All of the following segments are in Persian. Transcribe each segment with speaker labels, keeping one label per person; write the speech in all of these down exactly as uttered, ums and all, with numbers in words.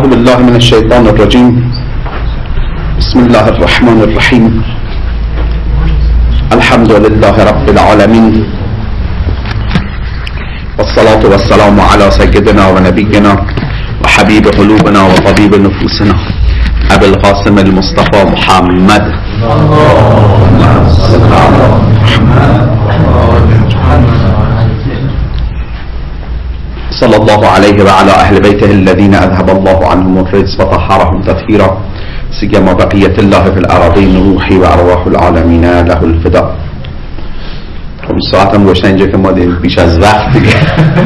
Speaker 1: أعوذ بالله من الشيطان الرجيم. بسم الله الرحمن الرحيم. الحمد لله رب العالمين، والصلاة والسلام على سيدنا ونبينا وحبيب قلوبنا وطبيب نفوسنا أبي القاسم المصطفى محمد صلى الله عليه وعلى أهل بيته الذين أذهب الله عنهم الرجس وطهرهم تطهيرا، سيما بقية الله في الأراضين روحي وأرواح العالمين له الفداء. خب ساعتم روشن اینجا که ما بیش از وقت دیگه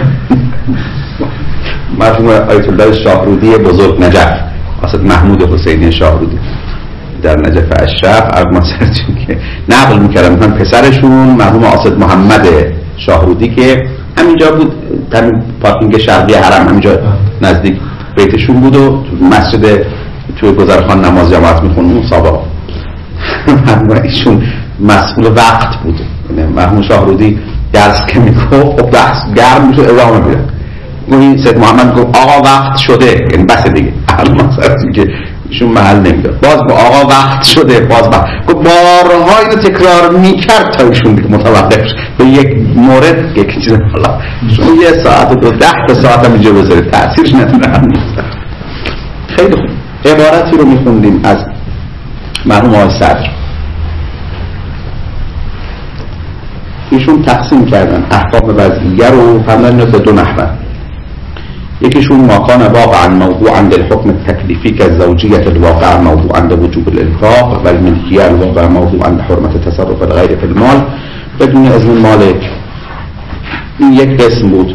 Speaker 1: مرحوم آیت الله شاهرودی بزرگ نجف، اسد محمود حسینی شاهرودی در نجف اشرف ارمسرچون که نقل میکردن من پسرشون مرحوم اسد محمد شاهرودی که همینجا بود، در پارکینگ شرقی حرم همینجا نزدیک بیتشون بود و مسجد توی گذرخان نماز جماعت میخوند. اون سابقا مرحوم ایشون مسئول وقت بود، مرحوم شاهرودی درس که میگفت خب بحث گرم میشه ادامه میده. اون سید محمد گفت آقا وقت شده، یعنی بس دیگه ارمسرچون که ایشون محل نمیداد، باز با آقا وقت شده باز با گفت بارها اینو تکرار میکرد تا ایشون دیگه متوقف شد به یک مورد یک چیز. حالا شما یه ساعت و ده تا ساعت هم اینجا بذارید تأثیرش نداره. خیلی خوب، عبارتی رو میخوندیم از مرحوم آقای صدر. ایشون تقسیم کردن احکام وضعیه رو فرمودن به دو نحوه. یکیشون ما کان واقعا موضوعا للحکم التکلیفی که زوجیت الواقع موضوعا لوجوب الانفاق و الملکیه الواقع موضوعا لحرمت تصرف الغیر فی المال بدون اذن مالک. این یک قسم بود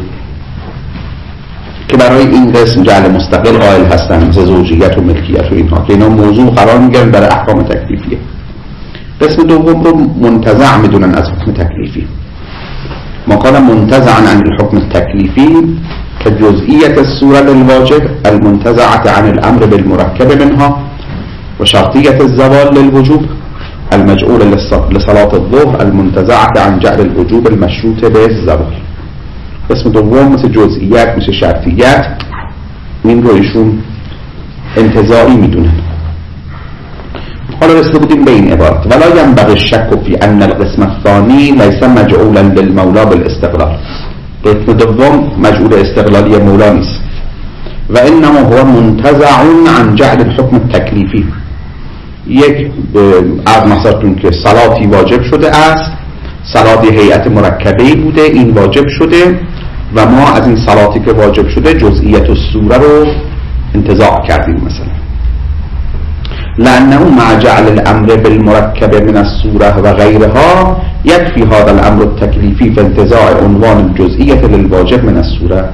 Speaker 1: که برای این قسم جعل مستقل قائل هستن ز زوجیت و ملکیت و اینها که اینا موضوع قرار میگیرن برای احکام تکلیفیه. قسم دوم رو منتزع میدونن از حکم تکلیفی. ما کان منتزعا عن الحکم التکلیفی كجزئية الصورة للواجب المنتزعة عن الأمر بالمركب منها وشرطية الزوال للوجوب المجعول لصلاة الظهر المنتزعة عن جعل الوجوب المشروط بالزوال. قسم دوم مثل جزئیات مثل شرطیات این رو ایشون انتزاعی میدونن. حالا رسیده بودیم به این عبارت ولا ينبغي الشك في أن القسم الثاني ليس مجعولا للمولى بالاستقلال. قسم دوم مجعول استقلالی مولا نیست و انما هو منتزع عن جعل الحکم التکلیفی. یک از مثالتون که صلاتی واجب شده است، صلاتی هیئت مرکبه‌ای بوده، این واجب شده و ما از این صلاتی که واجب شده جزئیت الصوره رو انتزاع کردیم. مثلا لأنه مع جعل الأمر بالمركب من الصورة وغيرها يكفي هذا الأمر التكليفي في انتزاع عنوان الجزئية للواجب من الصورة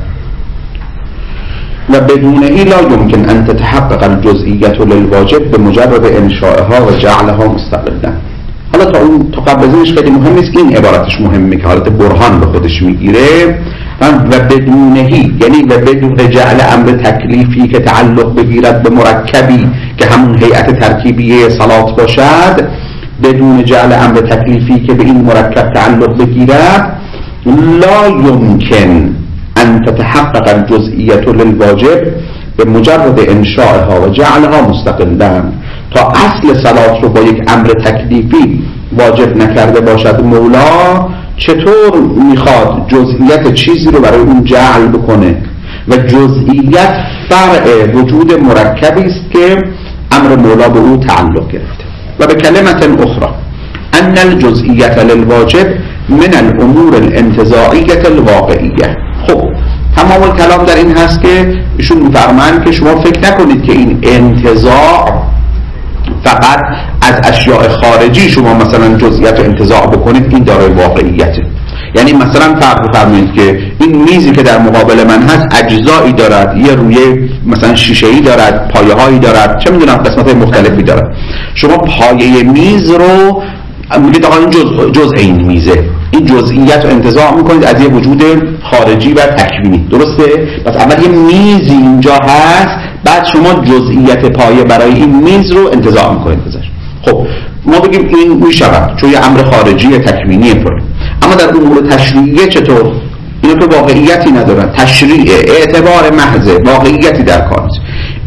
Speaker 1: وبدونه لا يمكن أن تتحقق الجزئية للواجب بمجرد إنشائها وجعلها مستقلا. حالا تا اون تا قبل از اینش خیلی مهم نیست، این عبارتش مهمه که حالت برهان به خودش میگیره و بدونهی یعنی و بدون جعل امر تکلیفی که تعلق بگیرد به مرکبی که همون هیئت ترکیبیه صلات باشد، بدون جعل امر تکلیفی که به این مرکب تعلق بگیرد لا يمكن ان تتحقق الجزئیة للواجب به مجرد انشائها و جعلها مستقلا. تا اصل صلات رو با یک امر تکلیفی واجب نکرده باشد مولا، چطور میخواد جزئیت چیزی رو برای اون جعل بکنه و جزئیت فرع وجود مرکبی است که امر مولا به او تعلق گرفته. و به کلمت اخرى ان الجزئیت للواجب من الامور الانتزاعیه الواقعیه. خب تمام کلام در این هست که ایشون میفرمایند که شما فکر نکنید که این انتزاع فقط از اشیاء خارجی شما مثلا جزئیات انتزاع بکنید این دارای واقعیته. یعنی مثلا فرض بفرمایید که این میزی که در مقابل من هست اجزایی دارد، یه رویه مثلا شیشه‌ای دارد، پایه‌هایی دارد، چه میدونم قسمت‌های مختلفی دارد. شما پایه میز رو میگید آقا این جزء جزء این میزه، این جزئیات رو انتزاع میکنید از یه وجود خارجی و تکوینی، درسته؟ پس اول یه میزی اینجا هست، بعد شما جزئیات پایه برای این میز رو انتزاع میکنید ازش. خب ما بگیم این میشود چون یه امر خارجی تکوینی پر. اما در امور تشریعیه چطور؟ اینا که واقعیتی ندارن، تشریع اعتبار محض واقعیتی در کار نیست.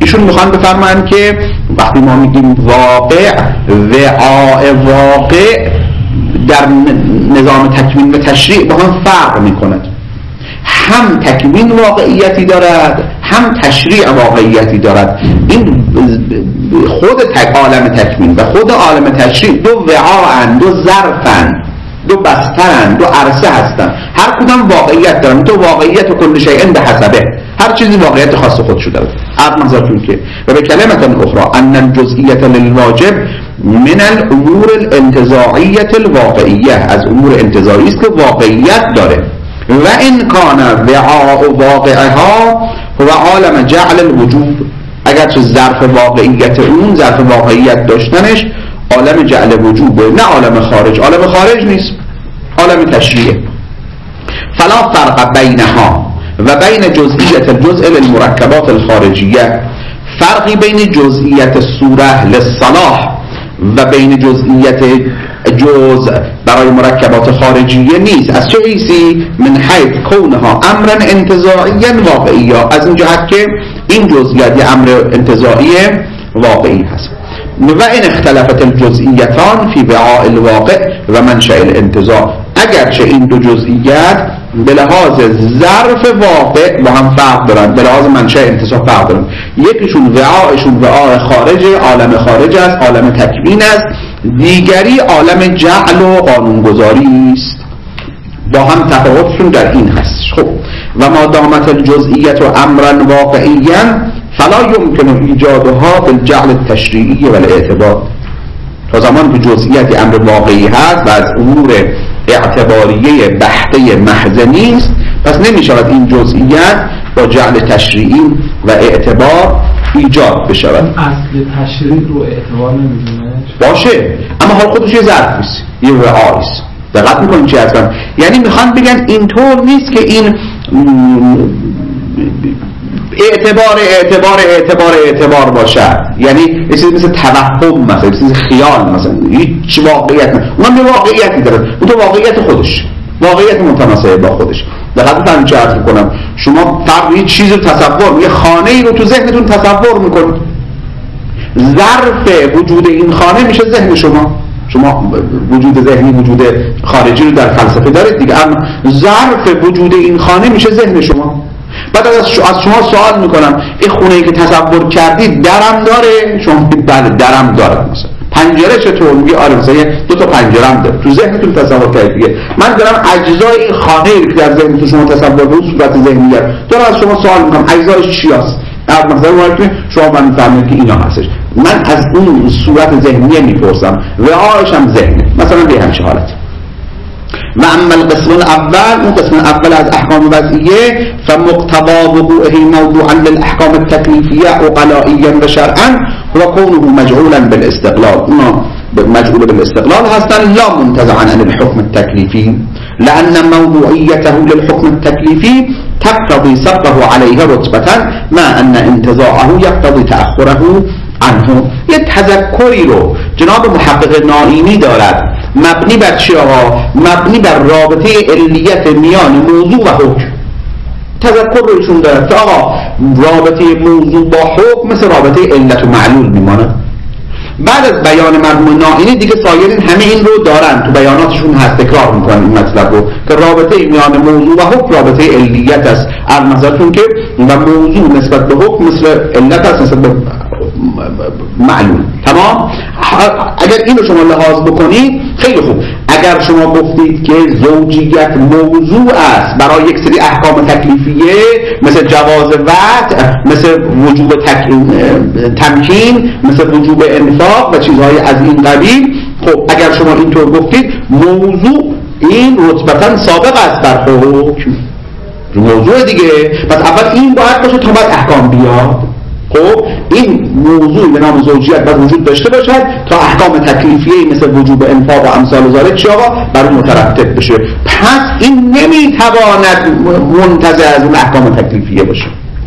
Speaker 1: ایشون میخوان بفرمایند که وقتی ما میگیم واقع، وعاء واقع در نظام تکوین و تشریع با هم فرق میکند. هم تکوین واقعیتی دارد، هم تشریع واقعیتی دارد. این خود تک عالم تکوین و خود عالم تشریع دو وعاءن، دو ظرفن، دو بسترن، دو عرصه هستن، هر کدام واقعیت دارن. تو واقعیت و کل شیء به حسبه، هر چیزی واقعیت خاص خود شده داره. عرض نظرتون که و به کلمه اخرى ان الجزئیت للواجب من الامور الانتزاعیه الواقعیه، از امور انتزاعی است که واقعیت داره. و این کان وعاء واقعها و عالم جعل الوجوب، اگرچه ظرف واقعیت اون، ظرف واقعیت داشتنش عالم جعل وجوبه، نه عالم خارج. عالم خارج نیست، عالم تشریعه. فلا فرق بینها و بین جزئیت الجزء للمرکبات الخارجیه، فرقی بین جزئیت الصوره للصلاح و بین جزئیت جزء برای مرکبات خارجیه نیست. از چه حیثی؟ من حیث کونها امرا انتزاعیا واقعیا، از این جهت که این جزئیات یه امر انتزاعی واقعی هست. و این اختلافت الجزئیتان فی وعاء الواقع و منشأ الانتزاع، اگرچه این دو جزئیات به لحاظ ظرف واقع با هم فرق دارن، به لحاظ منشأ انتزاع فرق دارن. یکیشون وعاءشون وعاء خارج، عالم خارج است، عالم تکوین است، دیگری عالم جعل و قانونگذاری است. با هم تفاوتشون در این هست. خب و ما دامت الجزئیت و امرا واقعیا فلا یمکن ایجادها بالجعل التشریعی و الاعتبار. تا زمان که جزئیت امر واقعی هست و از امور اعتباریه بحته محض نیست، پس نمی شود این جزئیت با جعل تشریعی و اعتبار ایجاد بشود.
Speaker 2: اصل تشریع رو اعتبار نمیدونه
Speaker 1: باشه، اما حال خودش یه ظرف نیست، یه وعاء است. دقت میکنیم چی هستن؟ یعنی میخوان بگن اینطور نیست که این اعتبار اعتبار اعتبار اعتبار باشد، یعنی یه چیزی مثل توهم، مثلا یه چیز خیال، مثلا هیچ واقعیت نه. اونم یه واقعیتی داره، اون تو واقعیت خودش، واقعیت متناسب با خودش. دقت بفرمایید چه عرض میکنم. شما فرض یه چیزی رو تصور، یه خانه ای رو تو ذهنتون تصور میکنید، ظرف وجود این خانه میشه ذهن شما. شما وجود ذهنی، وجود خارجی رو در فلسفه دارید دیگه، اما ظرف وجود این خانه میشه ذهن شما. بعد از شما سوال میکنم این خونه‌ای که تصور کردید درم داره؟ شما میگید بله درم داره. مثلا پنجره چطور؟ میگه آره مثلا دو تا پنجره هم داره. تو ذهنتون تصور کردید دیگه. من دارم اجزای این خانه‌ای که در ذهنتون شما تصور به صورت ذهنیت دارم از شما سوال میکنم اجزایش چی هست؟ از مثلا وارد شما من میفهمید که اینا هستش. من از اون صورت ذهنیه میپرسم و آیش هم ذهنه، مثلا به همین حالت. و اما القسم الاول، اون قسم اول از احکام وضعیه، فمقتضى وقوعه موضوعا للاحکام التکلیفیه عقلائیا و شرعا و كونه مجعولا بالاستقلال. اونا مجعول بالاستقلال هستن، لا منتزعا عن الحكم التكليفي، لان موضوعيته للحكم التكليفي تقتضي سبقه عليه رتبة ما ان انتزاعه يقتضي تأخره عنه. یه تذکری رو جناب محقق نائینی دارد مبنی بر چی آقا؟ مبنی بر رابطه علیت میان موضوع و حکم. تذکر رو ایشون دارد که آقا رابطه موضوع با حکم مثل رابطه علت و معلول میماند. بعد از بیان مرحوم نائینی دیگه سایرین همه این رو دارن، تو بیاناتشون هست، تکرار میکنن این مطلب رو که رابطه میان موضوع و حکم رابطه علیت است. از نظرتون که و موضوع نسبت به حکم مثل علت است نسبت به معلوم. تمام؟ اگر این رو شما لحاظ بکنید خیلی خوب. اگر شما گفتید که زوجیت موضوع است برای یک سری احکام تکلیفیه مثل جواز وعد، مثل وجوب تک... تمکین، مثل وجوب انفاق و چیزهای از این قبیل، خب اگر شما اینطور گفتید موضوع این رتبتاً سابق است بر حکم، موضوع دیگه. پس اول این باید باشه تا بعد احکام بیاد. خب این موضوع به نام زوجیت باید وجود داشته باشد تا احکام تکلیفیه مثل وجوب انفاق و امثال ذالک چی آقا بر اون مترتب بشه. پس این نمیتواند منتزع از اون احکام تکلیفیه باشه،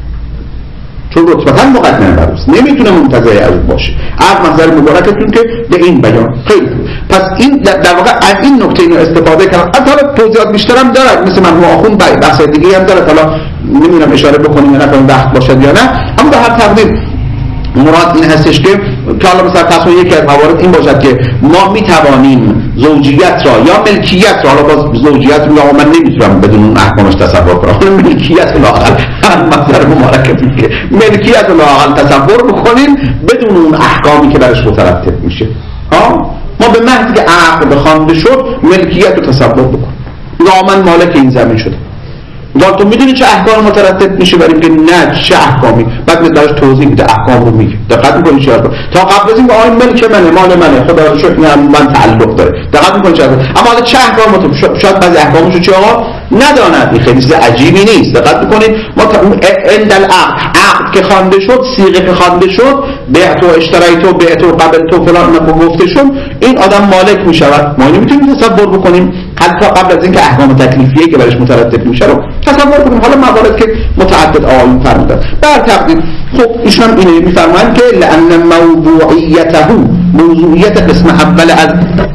Speaker 1: چون رتبتاً مقدمه بر اوست، نمیتونه منتزع از اون باشه. از نظر مبارکتون که به این بیان خیلی. پس این در واقع از این نکته اینو استفاده کردم. حالا توضیحات بیشترم دارد، مثل مرحوم آخوند بحث دیگه هم دارد، حالا نمیدونم اشاره بکنیم یا نه وقت باشد یا نه، اما به هر تقدیر مراد این هستش که که حالا مثلا تصمیم یکی از موارد این باشد که ما میتوانیم زوجیت را یا ملکیت را، حالا باز زوجیت رو من نمیتونم بدون اون احکامش تصور کنم، ملکیت لااقل مثلا مبارکه میگه ملکیت لااقل تصور بکنیم بدون اون احکامی که برش مترتب میشه. ها ما به محض که عقد خوانده شد ملکیت رو تصور بکن، لااقل مالک این زمین شده. ولی تو میدونی چه احکام مترتب میشه برای اینکه نه چه احکامی، بعد میذارش توضیح میده احکام رو میگه. دقت میکنی چه احکام تا قبل از این آی ملک منه مال منه خدا رو شکر من تعلق داره. دقت میکنی چه احکام، اما حالا چه احکام مترتب شاید بعضی احکامشو چه آقا نداند. این خیلی چیز عجیبی نیست. دقت میکنید ما عند العقد عقد که خوانده شد، صیغه که خوانده شد، بیعت و اشتریت و بیعت و قبلت و فلان گفته شد، این آدم مالک میشود. ما نمیتونیم تصور بکنیم حتی قبل از اینکه احکام تکلیفیه که برش مترتب میشه رو تصور کنیم. حالا موارد که متعدد آیون فرمودن بر تقدیم. خب ایشون اینه میفرمایند که لأن موضوعیته موضوعیت قسم اول از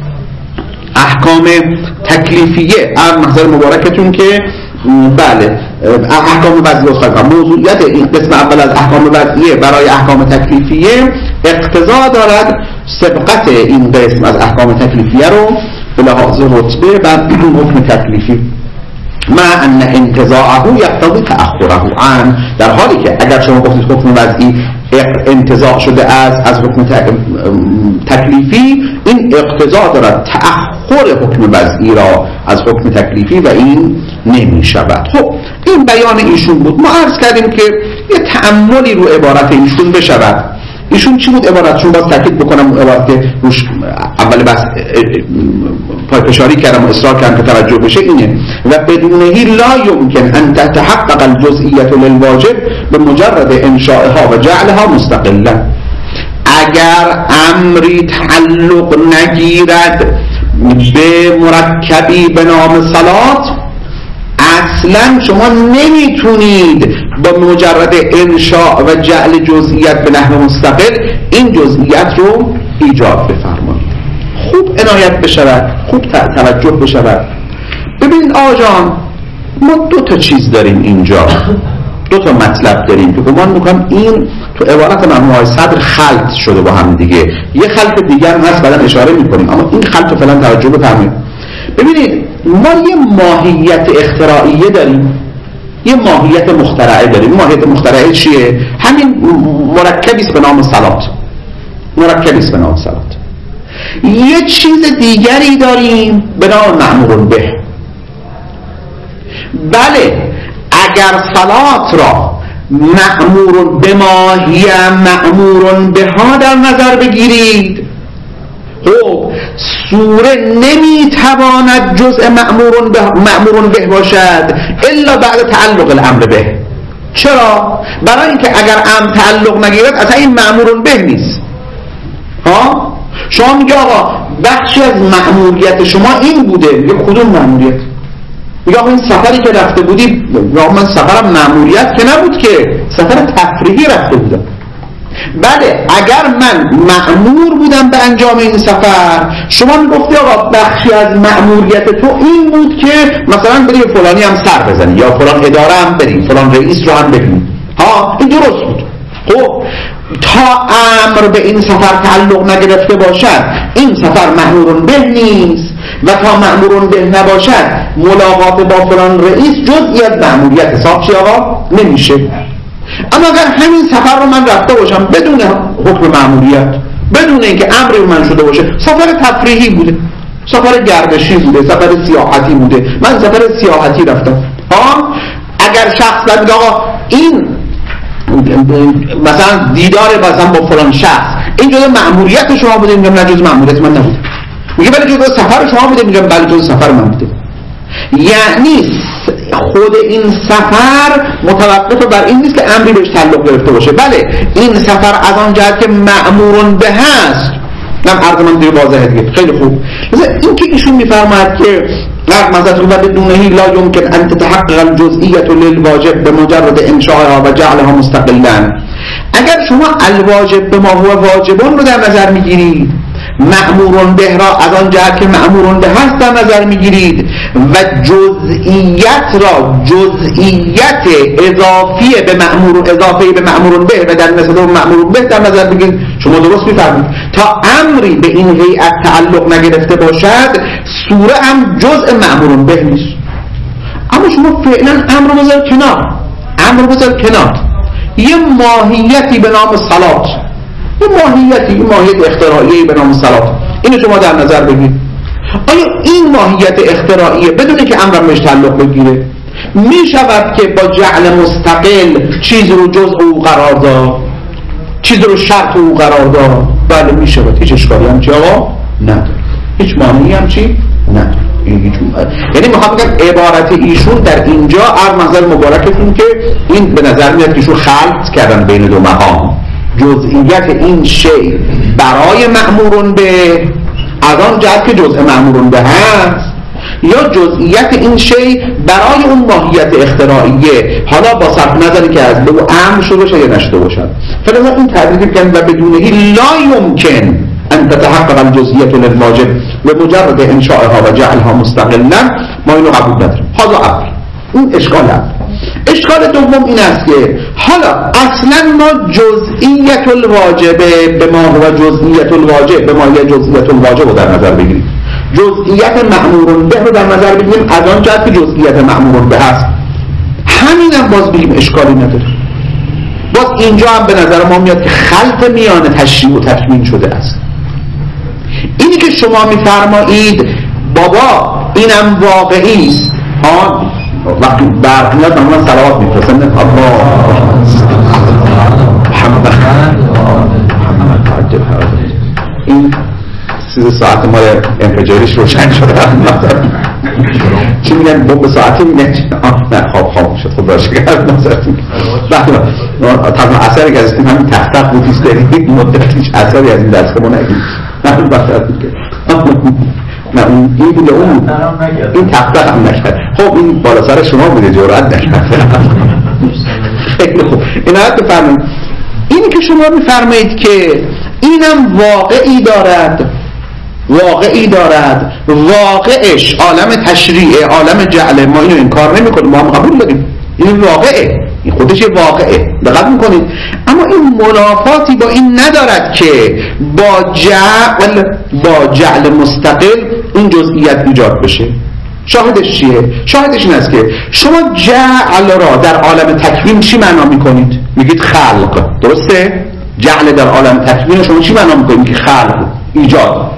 Speaker 1: احکام تکلیفیه از محضر مبارکتون که بله احکام وضعیه خواهد موضوعیت این قسم اول از احکام وضعیه برای احکام تکلیفیه اقتضا دارد سبقت این قسم از احکام تکلیفیه رو به لحاظ رتبه و حکم تکلیفی مع ان انتزاعه یقتضی تأخره عن، در حالی که اگر شما گفتید حکم وضعی انتزاع شده از از حکم تکلیفی، این اقتضا دارد تأخر حکم وضعی را از حکم تکلیفی و این نمی شود. خب این بیان ایشون بود. ما عرض کردیم که یه تأملی رو عبارت ایشون بشود. ایشون چی بود عبارتشون؟ باز تاکید بکنم عبارت که روش اول بس پایپشاری کردم و اصرار کردم که توجه بشه اینه و بدونهی لا یمکن ان تتحقق الجزئیت للواجب به مجرد انشائها و جعلها مستقلا. اگر امری تعلق نگیرد به مرکبی به نام صلات، اصلا شما نمیتونید با مجرد انشاء و جعل جزئیت به نحو مستقل این جزئیت رو ایجاد بفرمایید. خوب عنایت بشود، خوب توجه بشود. ببینید آقا جان، ما دو تا چیز داریم اینجا، دو تا مطلب داریم که گمان میکنم این تو عبارت مرحوم صدر خلط شده با هم دیگه. یه خلط دیگر هم هست بعدن اشاره میکنیم، اما این خلط رو فعلا توجه بفرمایید. ببینید ما یه ماهیت اختراعیه داریم، یه ماهیت مخترعه داریم. ماهیت مخترعه چیه؟ همین مرکبی است به نام صلات. مرکبی است به نام صلات. یه چیز دیگری داریم به نام مأمور به. بله اگر صلات را مأمور به ماهی مأمور به ها در نظر بگیرید، خب سوره نمیتواند جزء مأمور به مأمور به باشد الا بعد تعلق الامر به. چرا؟ برای اینکه اگر امر تعلق نگیرد اصلا این مأمور به نیست. ها شما میگه آقا بخشی از مأموریت شما این بوده، میگه کدوم مأموریت؟ میگه آقا این سفری که رفته بودی، یا من سفرم مأموریت که نبود که، سفر تفریحی رفته بودم. بله اگر من مأمور بودم به انجام این سفر، شما میگفتی آقا بخشی از مأموریت تو این بود که مثلا بری فلانی هم سر بزنی یا فلان اداره هم بری، فلان رئیس رو هم ببینی. ها این درست بود. خب تا امر به این سفر تعلق نگرفته باشد این سفر مأمور به نیست و تا مأمور به نباشد ملاقات با فلان رئیس جزئی از مأموریت حساب چی آقا نمیشه. اما اگر همین سفر رو من رفته باشم بدون حکم مأموریت، بدون اینکه امری من شده باشه، سفر تفریحی بوده، سفر گردشی بوده، سفر سیاحتی بوده، من سفر سیاحتی رفتم، ها اگر شخص میگه آقا این مثلا دیدار مثلا با فلان شخص این جزء مأموریت شما بوده، میگم نه جزء مأموریت من نبوده. میگه ولی جزء سفر شما بوده، میگم بله جزء سفر من بوده. یعنی خود این سفر متوقف بر این نیست که امری بهش تعلق گرفته باشه. بله این سفر از آن جهت که مأمور به هست، نم عرض من دیگه واضحه دیگه. خیلی خوب. مثلا این که ایشون میفرماید که مزد رو بدونه لا يمكن ان تتحقق الجزئیت للواجب به مجرد انشائها و جعلها مستقلا. اگر شما الواجب به ما هو واجبون رو در نظر میگیرید مأمورون به را از آن جهت که مأمورون به هست در نظر میگیرید و جزئیت را جزئیت اضافی به مأمور اضافی به مأمورون به و در نسبت به مأمورون به در نظر بگیرید، شما درست میفرمایید. تا امری به این هیئت تعلق نگرفته باشد سوره هم جزء مأمورون به نیست. اما شما فعلا امر رو بذار کنار، امر رو بذار کنار، یه ماهیتی به نام صلات، یه ماهیتی، یه ماهیت اختراعی به نام صلات، اینو شما در نظر بگیرید. آیا این ماهیت اختراعیه بدون که امر بهش تعلق بگیره می شود که با جعل مستقل چیز رو جزء او قرار داد، چیز رو شرط او قرار داد؟ بله می شود، هیچ اشکالی هم چی آقا نداره، هیچ مانعی هم چی نداره. یعنی میخوام بگم عبارت ایشون در اینجا از نظر مبارکتون که این به نظر میاد که ایشون خلط کردن بین دو مقام، جزئیت این شی برای مأمورون به از آن جهت که جزء مأمورون به هست، یا جزئیت این شی برای اون ماهیت اختراعیه، حالا با صرف نظری که از دو امر شده باشه یا نشده باشد. فلذا این تعریف کردن و بدونهی لا یمکن ان تتحقق الجزئیت للواجب و مجرد انشائها و جعلها مستقلا، ما اینو قبول نداریم. حالا اول این اشکال هست. اشکال دوم این است که حالا اصلا ما جزئیت الواجبه به ما هو جزئیت الواجب به ما یا جزئیت الواجب رو در نظر بگیریم، جزئیت مأمورون به رو در نظر بگیریم از آن جهت که جزئیت مأمورون به هست، همین هم باز بگیم اشکالی نداره. باز اینجا هم به نظر ما میاد که خلط میان تشریع و تکوین شده است. اینی که شما میفرمایید بابا اینم واقعی است، آن وقتی برق میاد معمولا صلوات میفرستن الله محمد این سیزده ساعت ما انفجاریش روشن شده چی میگن بمب ساعتی میگن نه خواب خواب شد خب باشه کرد نظرتون تنها اثری که از این همین تختق بودیست دارید مدت هیچ اثری از این دسته ما نگید نه بسرتون که نه این بوده اون این تختق هم نشد. خب این بالا سر شما بوده جرأت نشد. خیلی خوب این حد بفرمایید اینی که شما میفرمایید که اینم واقعی دارد، واقعی دارد، واقعش عالم تشریعه، عالم جعله، ما اینو انکار نمی کنیم، ما هم قبول داریم این واقعه، این خودش واقعه، دقت میکنید. اما این منافاتی با این ندارد که با جعل با جعل مستقل این جزئیت ایجاد بشه. شاهدش چیه؟ شاهدش این است که شما جعل را در عالم تکوین چی معنا میکنید؟ میگید خلق، درسته؟ جعل در عالم تکوین شما چی معنا میکنید؟ که خلق، ایجاد.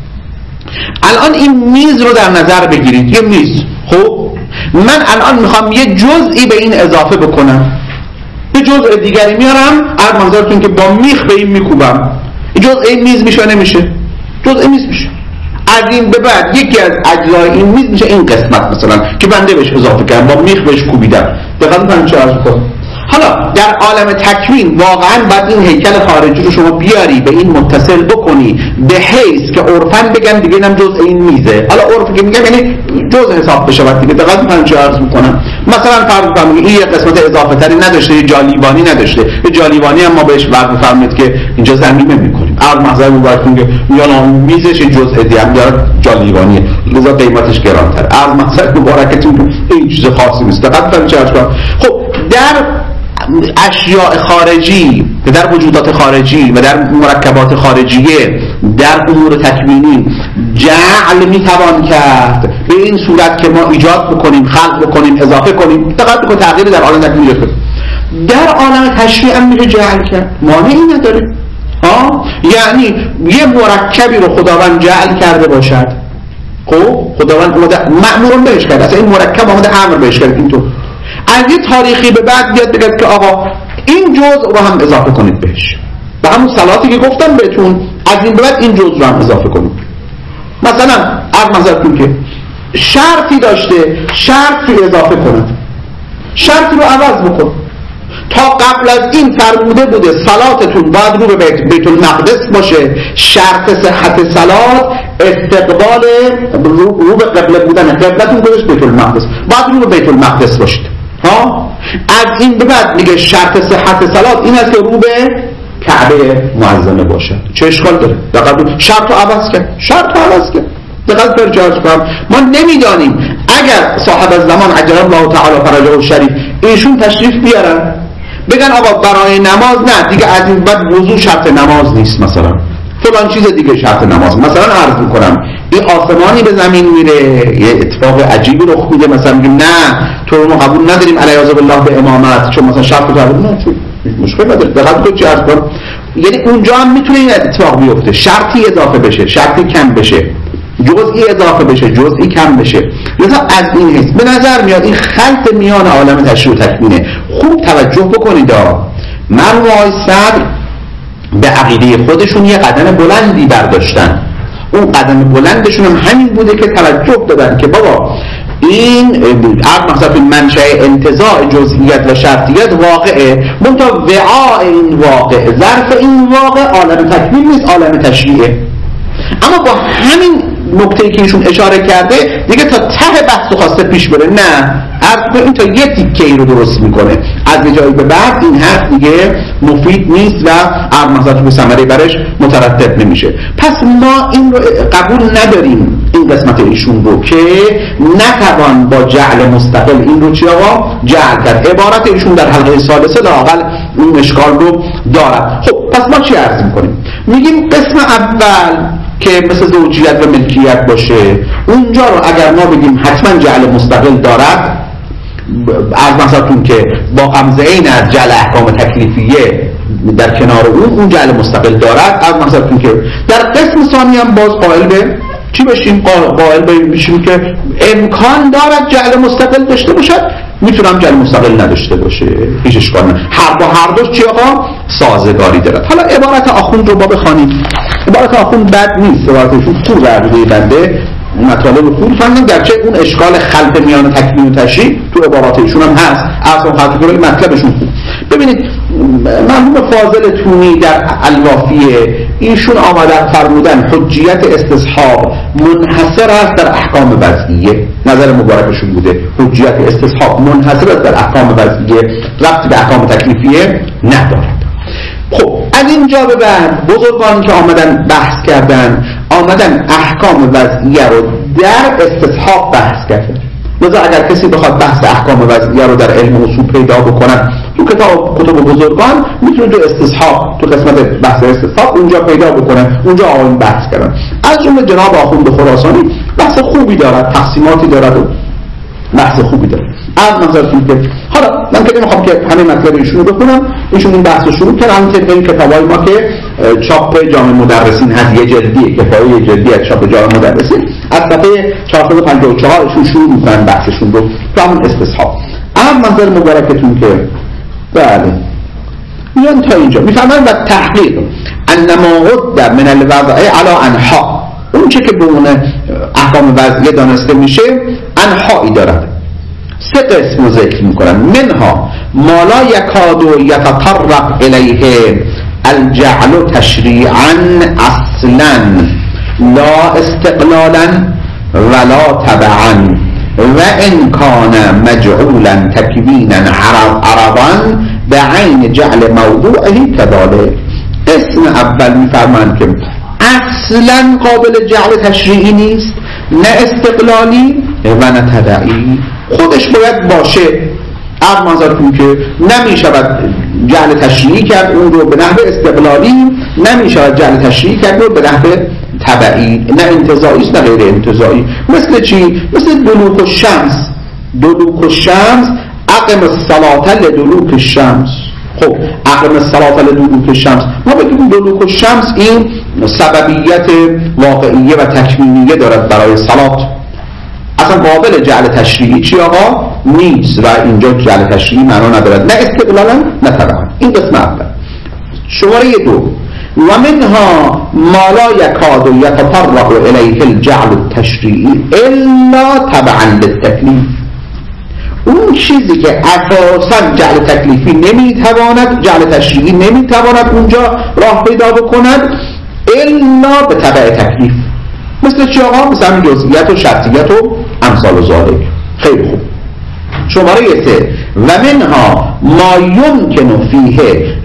Speaker 1: الان این میز رو در نظر بگیرید، یه میز، خب من الان میخوام یه جزئی به این اضافه بکنم، یه جزء دیگری میارم از منظرتون که با میخ به این میکوبم، جزء این میز میشه نمیشه؟ جزء میز میشه. از این به بعد یکی از اجزای این میز میشه این قسمت مثلا که بنده بهش اضافه کردم، با میخ بهش کوبیدم. دقیقاً من چه عرض میکنم؟ حالا در عالم تکوین واقعا باید این هیکل خارجی رو شما بیاری به این متصل بکنی به حیث که عرفاً بگن دیگه اینم جزء این میزه. حالا عرفی که میگم یعنی جزء حساب بشه وقتی که دقیقاً من چه عرض میکنم. مثلا فرض کنید این یه قسمت اضافه تری نداشته، یه جالیبانی نداشته، یه جالیبانی هم ما بهش وقت بفرمایید که اینجا زمین نمی‌کنیم. از محضر مبارکتون که میان میزش جزء دیگه هم یا جالیبانیه، لذا قیمتش گران‌تره. از محضر مبارکتون این چیز خاصی نیست. دقیقاً من چه عرض کنم. خب در اشیاء خارجی، در وجودات خارجی و در مرکبات خارجیه، در امور تکوینی جعل میتوان کرد به این صورت که ما ایجاد بکنیم، خلق بکنیم، اضافه کنیم، دقت بکنید تغییر در عالم تکوینی کنیم. در عالم تشریع هم میشه جعل کرد، مانعی نداره. ها یعنی یه مرکبی رو خداوند جعل کرده باشد، خب خداوند اومده مأمورون بهش کرد، اصلا این مرکب اومده امر بهش کرد، اینطور از یه تاریخی به بعد بیاد بگه که آقا این جزء رو هم اضافه کنید بهش، به همون صلاتی که گفتم بهتون از این به بعد این جزء رو هم اضافه کنید. مثلا از نظرتون که شرطی داشته، شرطی اضافه کنید، شرطی رو عوض بکن. تا قبل از این فرموده بوده صلاتتون باید رو به بیت, بیت المقدس باشه، شرط صحت صلات استقبال رو, رو به قبله بودن، قبلتون گذاشت بیت المقدس، باید رو به بیت المقدس باشید. ها از این به بعد میگه شرط صحت صلات این است که رو به کعبه معظمه باشد. چه اشکال داره؟ دقیقاً شرط رو عوض کرد، شرط رو عوض کرد. دقیقاً فرجاز کنم ما نمیدانیم اگر صاحب الزمان عجل الله تعالی فرجه الشریف ایشون تشریف بیارن بگن آقا برای نماز نه دیگه از این بعد وضو شرط نماز نیست، مثلا فلان چیز دیگه شرط نماز، مثلا عرض میکنم این آسمانی به زمین میره یه اتفاق عجیبی رخ میده، مثلا میگیم نه تو رو قبول نداریم علیه بالله به امامت چون مثلا شرط تو نه مشکل نداره. دقیقاً تو چه عرض کنم یعنی اونجا هم میتونه این اتفاق بیفته، شرطی اضافه بشه، شرطی کم بشه، جزئی اضافه بشه، جزئی کم بشه. لذا از این حیث به نظر میاد این خلط میان عالم تشریع و تکوینه. خوب توجه بکنید مرحوم آقای صدر به عقیده خودشون یه قدم بلندی برداشتن. اون قدم بلندشون هم همین بوده که توجه دادن که بابا این عرض مثلا فی منشأ انتزاع جزئیت و شرطیت واقعه، منتها وعاء این واقع، ظرف این واقع عالم تکوین نیست، عالم تشریعه. اما با همین نکته‌ای که ایشون اشاره کرده دیگه تا ته بحث خواسته پیش بره، نه عرض این تا یه تیکه ای رو درست میکنه، از یه جایی به بعد این حرف دیگه مفید نیست و عرض مثلا به ثمره برش مترتب نمیشه. پس ما این رو قبول نداریم این قسمت ایشون رو که نتوان با جعل مستقل این رو چی آقا جعل کرد. عبارت ایشون در حلقه ثالثه لااقل اون اشکال رو دارد. خب پس ما چی عرض میکنیم؟ میگیم قسم اول که مثل زوجیت و ملکیت باشه اونجا رو اگر ما بگیم حتما جعل مستقل دارد، از مثلا که با غمزه این از جعل احکام تکلیفیه در کنار اون اون جعل مستقل دارد، از مثلا که در قسم ثانی هم باز قائل به چی بشیم؟ قائل بشیم که امکان دارد جعل مستقل داشته باشد، میتونم جعل مستقل نداشته باشه، هیچ اشکال نه، هر با هر دوش چی آقا سازگاری دارد. حالا عبارت آخوند رو با بخوانیم، عبارت آخوند بد نیست، عبارتشون خوب عرضه بنده مطالب خوب فهمیدن، گرچه اون اشکال خلط میان تکوین و تشریع تو عباراتشون هم هست، اصلا خلط کنه مطلبشون خوب. ببینید مرحوم فاضل تونی در الوافیه ایشون آمدن فرمودن حجیت استصحاب منحصر است در احکام وضعیه، نظر مبارکشون بوده حجیت استصحاب منحصر است در احکام وضعیه، ربطی به احکام تکلیفیه ندارد. خب از اینجا به بعد بزرگانی که آمدن بحث کردن آمدن احکام وضعیه رو در استصحاب بحث کردن. لذا اگر کسی بخواد بحث احکام وضعیه رو در علم اصول پیدا بکنن تو کتاب کتب بزرگان میتونه تو استصحاب تو قسمت بحث استصحاب اونجا پیدا بکنن، اونجا آقایون بحث کردن. از جمله جناب آخوند خراسانی بحث خوبی دارد، تقسیماتی دارد و بحث خوبی داره. از نظرتون که حالا من که نمیخوام که همه مطلب ایشون رو بخونم، ایشون این بحث رو شروع کردن طبق این کتابای ما که چاپ جامع مدرسین هست، یه جلدیه کفایه یه جلدی از چاپ جامع مدرسین، از صفحه چهارصد و پنجاه و چهار ایشون شروع میکنن بحثشون رو تو همون استصحاب. اما منظر مبارکتون که بله میان تا اینجا میفهمن و تحقیق انما عد من الوضع علی انحا، اون چه که به اون احکام وضعیه دانسته میشه انحایی دارد. سه قسم رو ذکر میکنن، منها ما لا یکاد یتطرق الیه الجعل تشریعا اصلا لا استقلالا ولا تبعا و ان کان مجعولا تکوینا عرضا بعین جعل موضوعه کذالک. قسم اول میفرمایند که اصلا قابل جعل تشریعی نیست، نه استقلالی و نه تبعی، خودش باید باشه. از منظرتون که نمیشود جعل تشریعی کرد اون رو به نحو استقلالی، نمیشود جعل تشریعی کرد رو به نحو تبعی، نه انتزاعی است نه غیر انتزاعی. مثل چی؟ مثل دلوک الشمس. دلوک الشمس اقم الصلاة لدلوک الشمس. خب اقم الصلاة لدلوک الشمس، ما بگیم دلوک الشمس این سببیت واقعیه و تکوینیه دارد برای صلات، اصلا قابل جعل تشریعی چی آقا نیست و اینجا جعل تشریعی معنا ندارد، نه استقلالا نه تبعا. این قسم اول. شماره دو و منها ما لا یکاد یتطرق الیه الجعل التشریعی الا تبعا للتکلیف، اون چیزی که اساسا جعل تکلیفی نمیتواند جعل تشریعی نمیتواند اونجا راه پیدا بکند الا به تبع تکلیف. مثل چی آقا؟ مثل جزئیات و شرطیت و امثال و ذالک. خیلی خوب. شماره سه و منها ما یمکن فیه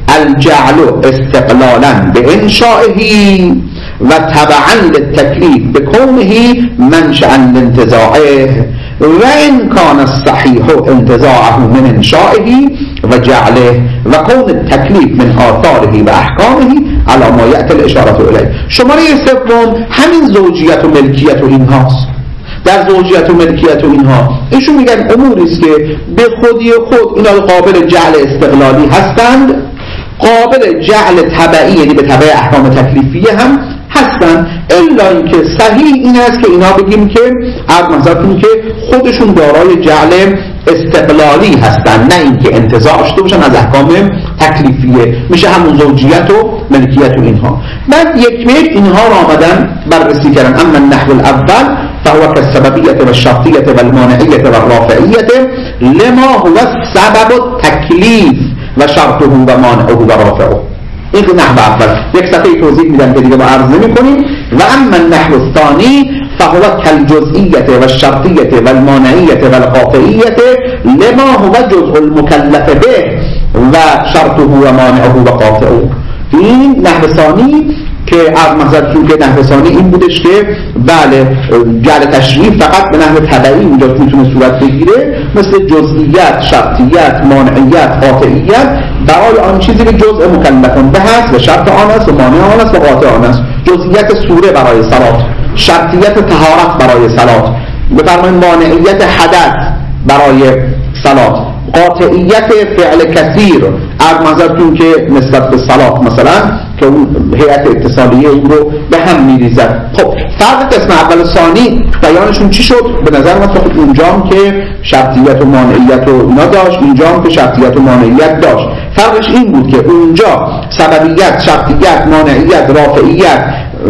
Speaker 1: الجعل استقلالا به انشائه و تبعا للتکلیف بکونه منشأ لانتزاعه و ان کان الصحیح انتزاعه من انشائه و جعله و کون التکلیف من آثاره و احکامه علی ما یأتی الاشارة الیه. شماره سوم همین زوجیت و ملکیت و اینهاست. در زوجیت و ملکیت و اینها ایشون میگن اموری است که به خودی خود اینا قابل جعل استقلالی هستند، قابل جعل تبعی یعنی به تبع احکام تکلیفیه هم هستن، الا اینکه صحیح این است که اینا بگیم که از منظرتون که خودشون دارای جعل استقلالی هستن، نه اینکه انتزاع شده باشن از احکام تکلیفیه. میشه همون زوجیت و ملکیت و اینها. بعد یک به یک اینها را آمدن بررسی کردن. اما النحو الاول فهو كالسببية والشرطية والمانعية والرافعية لما هو سبب التكليف وشرطه ومانعه ورافعه. این نحو اول یک صفحه توضیح میدم که دیگه ما عرض نمی‌کنیم. و اما النحو الثاني فهو كالجزئية والشرطية والمانعية والرافعية لما هو جزء المكلف به وشرطه ومانعه وقاطعه. این نحو ثانی که از مذهب که نحو ثانی این بودش که بله جعل تشریف فقط به نحو تبعی اینجا میتونه صورت بگیره، مثل جزئیت، شرطیت، مانعیت، قاطعیت برای آن چیزی که جزء مکلفون به هست و شرط آن است و مانع آن است و قاطع آن است. جزئیت سوره برای صلات، شرطیت طهارت برای صلات، بفرمایید مانعیت حدث برای صلات، قاطعیت فعل کثیر از منظرتون که نسبت به صلات مثلا که اون هیئت اتصالیه اون رو به هم میریزد. خب فرق قسم اول ثانی بیانشون چی شد؟ به نظر من خب اونجام که شرطیت و مانعیت و اینا داشت، اینجام که شرطیت و مانعیت داشت. فرقش این بود که اونجا سببیت، شرطیت، مانعیت، رافعیت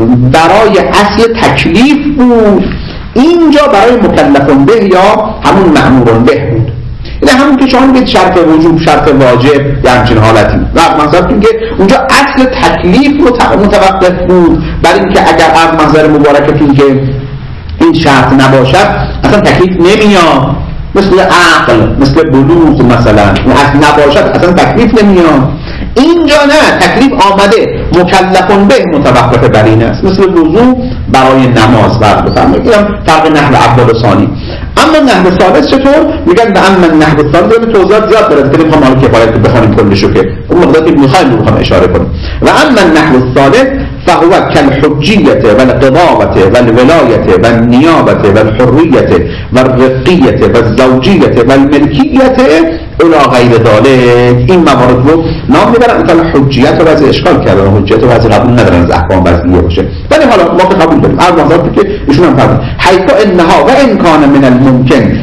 Speaker 1: برای اصل تکلیف بود، اینجا برای مکلفون به یا همون مأمورون به بود. این همون که شما میگید شرط وجوب، شرط واجب یا همچین حالتی. و منظر که اونجا اصل تکلیف متوقف بود بر این که اگر از منظر مبارکتون که این شرط نباشد اصلا تکلیف نمیاد، مثل عقل، مثل بلوغ مثلا اصلا نباشد اصلا تکلیف نمیاد. اینجا نه، تکلیف آمده مکلفون به متوقف بر این است، مثل وضو برای نماز. فرق بفرمایید اینم فرق نحو اول و ثانی. اما نحو ثالث چطور؟ میگن به اما نحو ثالث داریم توضیحات زیاد داره که نمیخوام حالا کفایت بخونیم کلشو، که اون مقداری میخوایم رو بخوام اشاره کنیم. و اما نحو الثالث فهو كالحجية والقضاوة والولاية والنيابة والحرية والرقية والزوجية والملكية الى غیر ذلك. این موارد رو نام میبرن. مثلا حجیت رو بعضی اشکال کردن، حجیت رو بعضی قبول ندارن از احکام وضعیه باشه، ولی حالا ما که قبول داریم از نظر که ایشون هم فرمودن حیث انها و ان کان من الممکن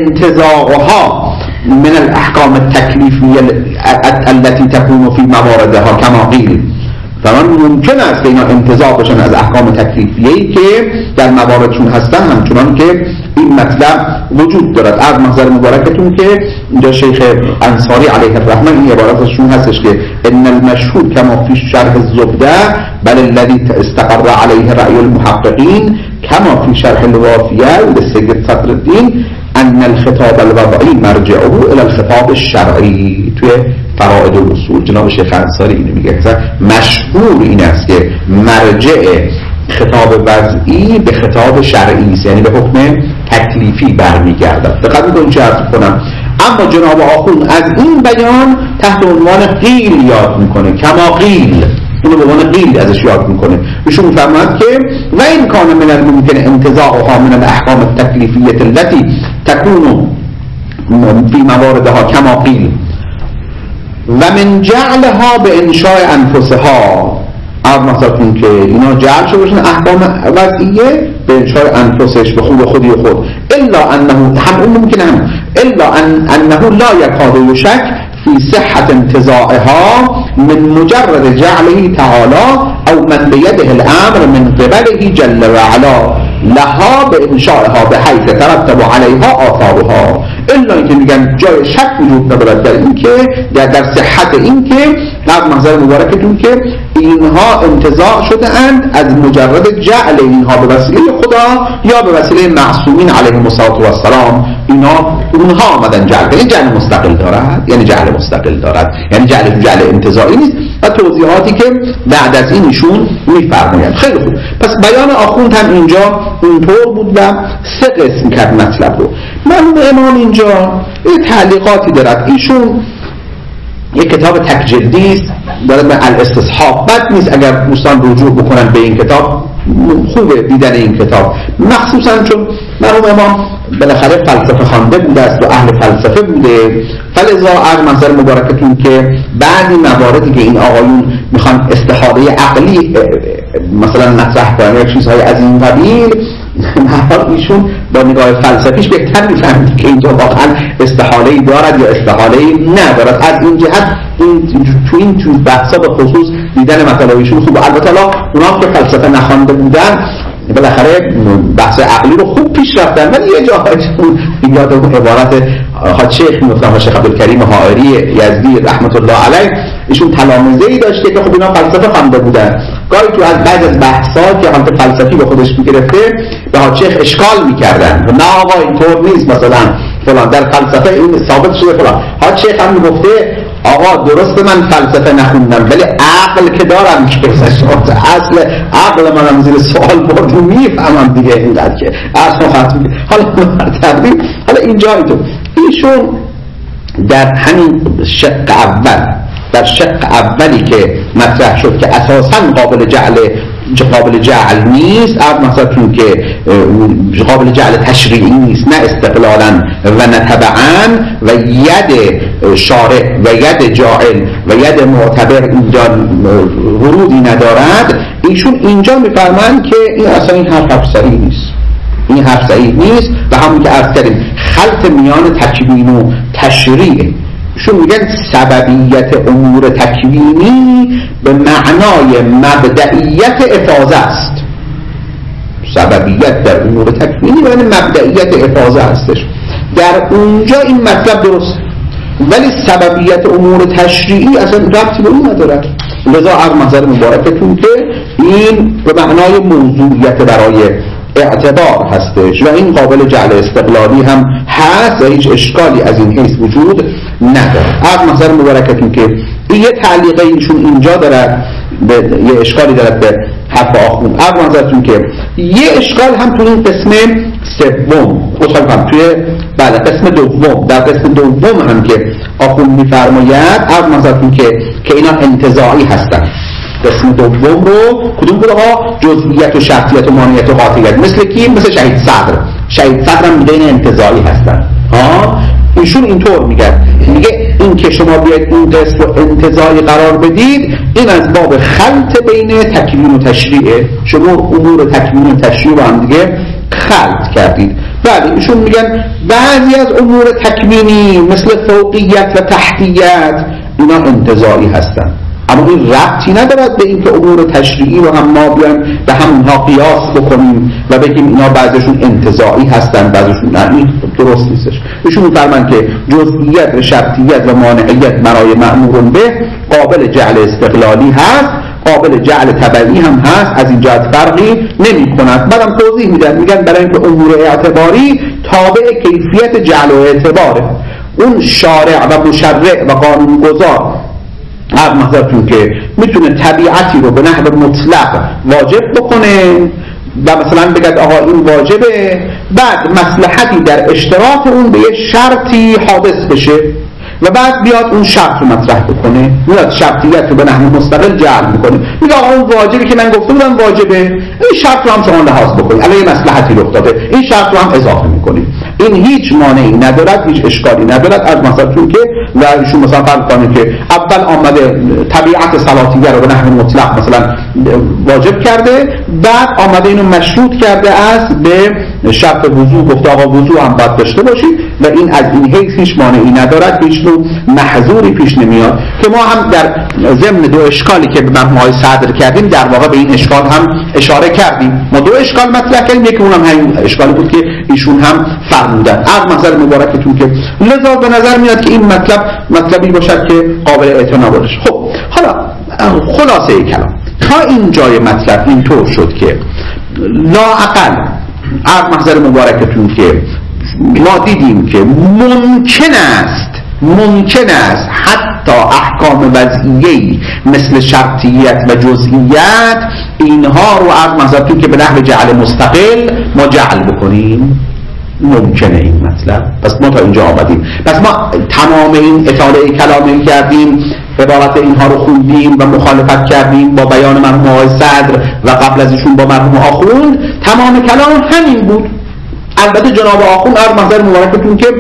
Speaker 1: انتزاعها من الاحکام التکلیفیه التي تكون في مواردها كما قیل. فرمان ممکن است که اینا انتزاع بشن از احکام تکلیفیه‌ای که در مواردشون هستن، همچنان که این مطلب وجود دارد. از منظر مبارکتون که اینجا شیخ انصاری علیه الرحمه این عبارتشون هستش که ان المشهور كما في شرح الزبده بل الذي استقر عليه رأي المحققين كما في شرح الوافیه للسید صدر الدین ان الخطاب الوضعی مرجعه الى الخطاب الشرعی. توی فرائد الاصول جناب شیخ انصاری اینو میگه که مشهور این است که مرجع خطاب وضعی به خطاب شرعی است، یعنی به حکم تکلیفی برمیگردد. دقت می‌کنید چه عرض کنم. اما جناب آخوند از این بیان تحت عنوان قیل یاد میکنه، کما قیل، اونو به عنوان قیل ازش یاد میکنه. ایشون میفرماید که و این کان من الممکن انتزاعها من الاحکام التکلیفیه التي تكون في مواردها کما قیل و من جعلها به انشاء انفسها. از مثلا که اینا جعل شده باشن احکام وضعیه به انشاء انفسش، به خود خودی خود، الا انه هم اون ممکنه هم الا ان انه لا یکاد یشک فی صحت انتزاعها من مجرد جعله تعالی او من بیده الامر من قبله جل وعلا لها به انشاءها به حیث ترتب علیها آثارها. الا اینکه میگن جای شک وجود ندارد در این که در, در صحت این که از محضر مبارکتون که اینها انتزاع شده اند از مجرد جعل اینها به وسیله خدا یا به وسیله معصومین علیهم السلام. اینا اونها آمدن جعل، یعنی جعل مستقل دارد، یعنی جعل مستقل دارد، یعنی جعل جعل انتزاعی نیست و توضیحاتی که بعد از این ایشون میفرمایند. خیلی خوب، پس بیان آخوند هم اینجا اینطور بود و سه قسم کرد مطلب رو. مرحوم امام اینجا تعلیقاتی دارد. ایشون یک کتاب تک جلدی است، دارد به الاستصحاب. بد نیست اگر دوستان رجوع بکنن به این کتاب، خوبه دیدن این کتاب، مخصوصا چون مرحوم امام بالاخره فلسفه خوانده بوده است و اهل فلسفه بوده. فلذا از منظر مبارکتون که بعضی مواردی که این آقایون میخوان استحاله عقلی مثلا مطرح کنن یا چیزهای از این قبیل، حال ایشون با نگاه فلسفیش بهتر میفهمید که اینجا واقعا استحاله‌ای دارد یا استحاله‌ای ندارد. از این جهت این تو این تو بحثا به خصوص دیدن مطالبشون خوبه. البته اونا که فلسفه نخوانده بودن بالاخره بحث عقلی رو خوب پیش رفتن، ولی یه جاهایشون یاد اون عبارت حاج شیخ میگفتن، حاج شیخ عبدالکریم حائری یزدی رحمت الله علیه، ایشون تلامذه‌ای داشته که خب اینا فلسفه خوانده بودن. گاهی تو از بعض از بحث‌ها که حالت فلسفی به خودش می‌گرفته به حاج شیخ اشکال می‌کردن، نه آقا اینطور نیست، مثلا فلان در فلسفه این ثابت شده فلان. حاج شیخ هم میگفته آقا درسته من فلسفه نخوندم ولی عقل که دارم که اصل عقل منم زیر سوال برد و میفهمم دیگه اینقدر که اصلا ختم. حالا تقدیم حالا اینجا تو ایشون در همین شق اول، در شق اولی که مطرح شد که اساساً قابل جعل قابل جعل نیست، از مثلا که قابل جعل تشریعی نیست، نه استقلالا و نه تبعا، و ید شارع و ید جاعل و ید معتبر اینجا ورودی ندارد. ایشون اینجا میفرمایند که این اصلا این حرف حرف صحیح نیست، این حرف صحیح نیست و همون که عرض کردیم خلط میان تکوین و تشریع. شون میگن سببیت امور تکوینی به معنای مبدئیت افاضه است. سببیت در امور تکوینی به معنای مبدئیت افاضه هستش. در اونجا این مطلب درست، ولی سببیت امور تشریعی اصلا ربطی به اون ندارد. لذا از منظر مبارکتون که این به معنای موضوعیت برای اعتبار هستش و این قابل جعل استقلالی هم هست و هیچ اشکالی از این حیث وجود نداره. از منظر مبارکتون که یه تعلیقه ایشون اینجا دارد، یه اشکالی دارد به حرف آخون. از منظرتون که یه اشکال هم تو این قسم سوم اصلا هم توی بله قسم دوم، در قسم دوم هم که آخون میفرماید از منظرتون که که اینا انتزاعی هستن. قسم دوم رو کدوم بود آقا؟ جزئیت و شرطیت و مانعیت و قاطعیت. مثل کی؟ مثل شهید صدر. شهید صدر هم میگه این انتزاعی هستن. ها ایشون اینطور میگه، میگه این که شما بیاید این قسم رو انتزاعی قرار بدید، این از باب خلط بین تکوین و تشریعه. شما امور تکوین و تشریع رو هم دیگه خلط کردید. بعد ایشون میگن بعضی از امور تکوینی مثل فوقیت و تحتیت اینا انتزاعی هستن، اما این ربطی ندارد به اینکه امور تشریعی رو هم ما بیایم به همونها قیاس بکنیم و بگیم اینا بعضیشون انتزاعی هستن بعضیشون نه. این درست نیستش. ایشون می‌فرمایند که جزئیت و شرطیت و مانعیت برای مأمور به قابل جعل استقلالی هست، قابل جعل تبعی هم هست، از این جهت فرقی نمی‌کند. بعدم توضیح میدن، میگن برای اینکه امور اعتباری تابع کیفیت جعل و اعتباره. اون شارع و مشرع و قانونگذار هر محضرتون که میتونه طبیعتی رو به نحو مطلق واجب بکنه و مثلا بگد آقا این واجبه، بعد مصلحتی در اشتراک اون به یه شرطی حادث بشه و بعد بیاد اون شرط رو مطرح بکنه، میاد شرطیت رو به نحو مستقل جعل میکنه، میگه آقا اون واجبی که من گفته بودم واجبه، این شرط رو هم شما لحاظ بکنید، الان یه مصلحتی رخ داده، این شرط رو هم اضافه میکنید. این هیچ مانعی ندارد، هیچ اشکالی ندارد. از مثلا چون که و ایشون مثلا فرض کنید که اول آمده طبیعت صلاتیه رو به نحو مطلق مثلا واجب کرده، بعد آمده اینو مشروط کرده است به شرط وضو، گفته آقا وضو هم باید داشته باشید و این از این حیث هیچ مانعی ندارد، هیچ نوع محظوری پیش نمیاد. که ما هم در ضمن دو اشکالی که به مرحوم صدر کردیم در واقع به این اشکال هم اشاره کردیم. ما دو اشکال مطرح کردیم، یکی اونم همین اشکالی بود که ایشون هم فرمودن. از نظر مبارکتون که لذا به نظر میاد که این مطلب مطلبی باشد که قابل اعتنا باشه. خب حالا خلاصه کلام تا این جای مطلب اینطور شد که لااقل از محضر مبارکتون که ما دیدیم که ممکن است ممکن است حتی احکام وضعیه‌ای مثل شرطیت و جزئیات اینها رو از محضرتون که به نحو جعل مستقل ما جعل بکنیم. ممکنه این مطلب. پس ما تا اینجا آمدیم. پس ما تمام این اطاله کلامی کردیم، عبارت اینها رو خوندیم و مخالفت کردیم با بیان مرحوم آقای صدر و قبل از ایشون با مرحوم آخوند. تمام کلام همین بود. البته جناب آخوند از محضر مبارکتون که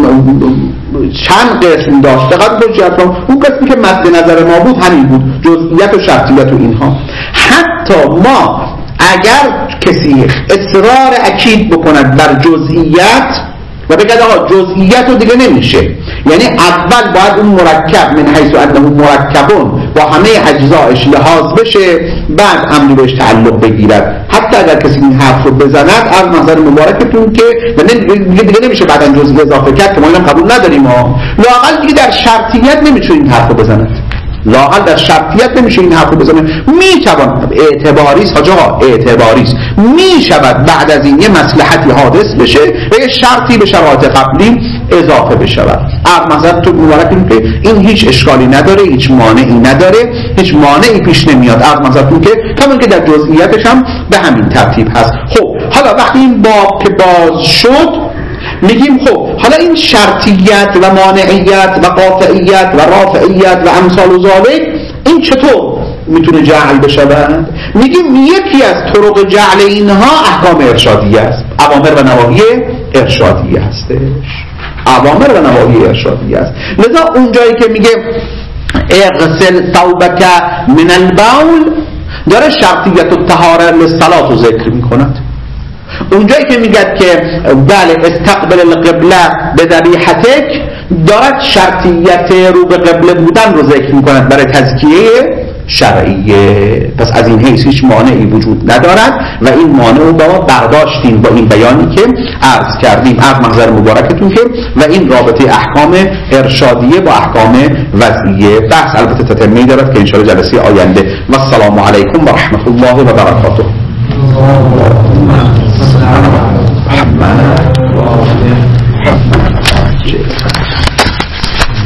Speaker 1: چند قسم داشت، فقط اون قسمی که مد نظر ما بود همین بود، جزئیات و شرطیت و اینها. حتی ما اگر کسی اصرار اکید بکند بر جزئیات و بگه آقا جزئیات رو دیگه نمیشه، یعنی اول باید اون مرکب من حیث انه مرکبون با همه اجزایش لحاظ بشه بعد امری بهش تعلق بگیرد. حتی اگر کسی این حرف رو بزند از نظر مبارکتون که دیگه, دیگه نمیشه بعدن جزئی اضافه کرد که ما اینم قبول نداریم ها. لااقل دیگه در شرطیت نمیشه این حرف رو بزند، لااقل در شرطیت نمیشه این حرف رو بزنه. میتوان اعتباریست حاج آقا اعتباریست میشود بعد از این یه مصلحتی حادث بشه و یه شرطی به شرایط قبلی اضافه بشود. از نظر تو مبارکتون که این هیچ اشکالی نداره، هیچ مانعی نداره، هیچ مانعی پیش نمیاد. از نظرتون که کامل که در جزئیاتش هم به همین ترتیب هست. خب حالا وقتی این باب که باز شد میگیم خب حالا این شرطیت و مانعیت و قاطعیت و رافعیت و امثال و ذالک این چطور میتونه جعل بشود؟ میگیم یکی از طرق جعل اینها احکام ارشادیه است، اوامر و نواهی ارشادیه هستش، اوامر و نواهی ارشادیه است. لذا اون جایی که میگه اغسل ثوبک من البول داره شرطیت الطهاره للصلاه رو ذکر میکند. اونجایی که میگه که بله استقبل القبله به ذبیحتک دارد شرطیت رو به قبله بودن رو ذکر میکند برای تزکیه شرعیه. پس از این حیث هیچ مانعی وجود ندارد و این مانع رو با برداشتیم با این بیانی که عرض کردیم از محضر مبارکتون که و این رابطه احکام ارشادیه با احکام وضعیه. بحث البته تتمه‌ای دارد که انشاءالله جلسه آینده. و السلام علیکم و رحمت الله و برکاته. محمد